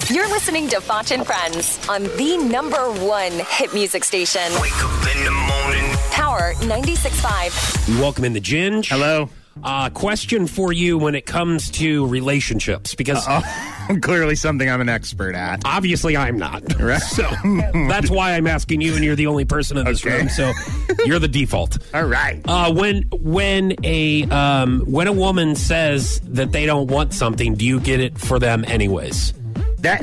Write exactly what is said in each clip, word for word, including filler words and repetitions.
You're listening to Foch and Friends on the number one hit music station. Wake up in the morning. Power ninety-six point five. We welcome in the Ginge. Hello. Uh, question for you when it comes to relationships, because Uh-oh. Clearly something I'm an expert at. obviously I'm not. Right. So that's why I'm asking you, and you're the only person in this Okay. room, so you're the default. All right. Uh, when when a um, when a woman says that they don't want something, do you get it for them anyways? That,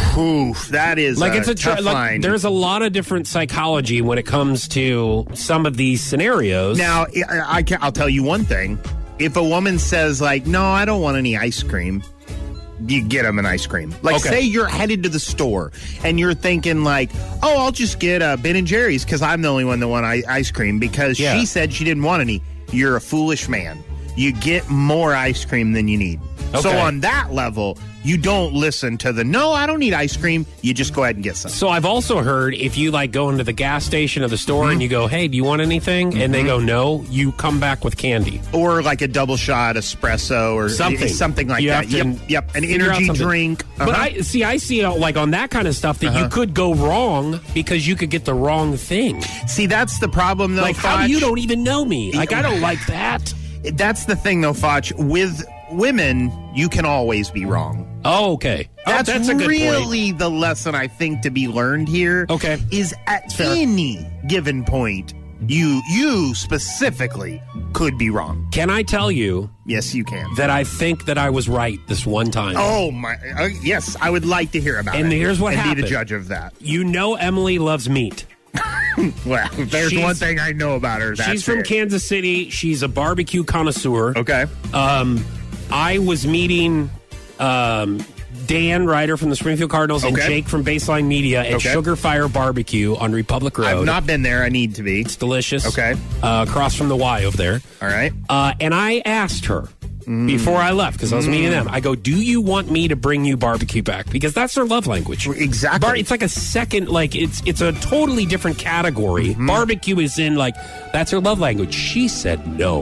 oof, that is Like a it's a tr- tough like, line. there's a lot of different psychology when it comes to some of these scenarios. Now, I, I can, I'll tell you one thing. If a woman says, like, no, I don't want any ice cream, you get them an ice cream. Like, Okay. say you're headed to the store and you're thinking, like, oh, I'll just get uh, Ben and Jerry's because I'm the only one that want I- ice cream because Yeah. she said she didn't want any. You're a foolish man. You get more ice cream than you need. So Okay. on that level, you don't listen to the, no, I don't need ice cream. You just go ahead and get some. So I've also heard if you like go into the gas station or the store Mm-hmm. and you go, hey, do you want anything? And they go, no, you come back with candy. Or like a double shot espresso or Something. something like You that. have to Yep, yep. An figure out energy something. drink. But Uh-huh. I see, I see uh, like on that kind of stuff that you Uh-huh. could go wrong because you could get the wrong thing. See, that's the problem, though. Like, how Foch. do you don't even know me? Like, I don't like that. That's the thing, though, Foch. With women, you can always be wrong. Oh, okay. Oh, That's, that's a good point. really the lesson I think to be learned here. Okay. Is at fair. any given point, you you specifically could be wrong. Can I tell you Yes, you can. that I think that I was right this one time? Oh my! Uh, yes, I would like to hear about it. And here's what and happened. be the judge of that. You know Emily loves meat. Well, if there's She's- one thing I know about her. That's She's from it. Kansas City. She's a barbecue connoisseur. Okay. Um, I was meeting um, Dan Ryder from the Springfield Cardinals and Okay. Jake from Baseline Media at Okay. Sugar Fire Barbecue on Republic Road. I've not been there. I need to be. It's delicious. Okay. Uh, across from the Y over there. All right. Uh, and I asked her before I left, because I was meeting them, I go, do you want me to bring you barbecue back? Because that's their love language. Exactly. Bar- it's like a second, like, it's it's a totally different category. Mm-hmm. Barbecue is in, like, that's her love language. She said no.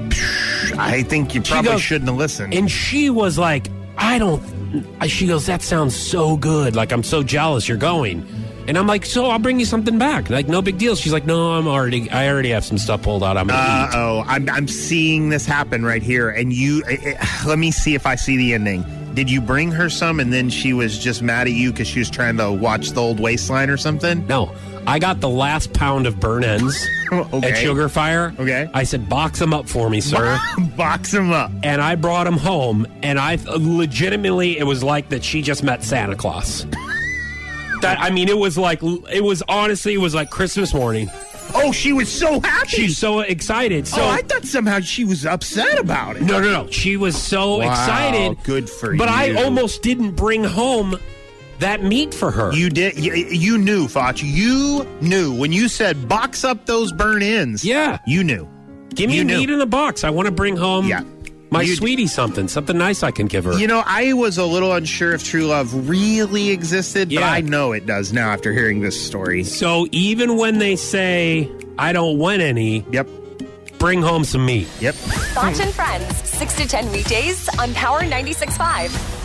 I think you probably goes- shouldn't have listened. And she was like, I don't, she goes, that sounds so good. Like, I'm so jealous you're going. And I'm like, so I'll bring you something back. Like, no big deal. She's like, no, I'm already, I already have some stuff pulled out. I'm going to Uh eat. oh, I'm I'm seeing this happen right here, and you. eh, eh, let me see if I see the ending. Did you bring her some, and then she was just mad at you because she was trying to watch the old Waistline or something? No, I got the last pound of burn ends Okay. at Sugar Fire. Okay. I said, box them up for me, sir. Box them up. And I brought them home, and I legitimately, it was like that she just met Santa Claus. That I mean, it was like, it was honestly, it was like Christmas morning. Oh, she was so happy. She's so excited. So oh, I thought somehow she was upset about it. no, no, no. She was so Wow, excited. good for But I you. almost didn't bring home that meat for her. You did. You, you knew, Foch. You knew when you said box up those burn ends. Yeah. You knew. Give me you knew. meat in a box. I want to bring home Yeah. my You- sweetie something, something nice I can give her. You know, I was a little unsure if true love really existed, but Yeah. I know it does now after hearing this story. So even when they say, I don't want any, Yep. bring home some meat. Yep. Foch and Friends, six to ten weekdays on Power ninety-six point five.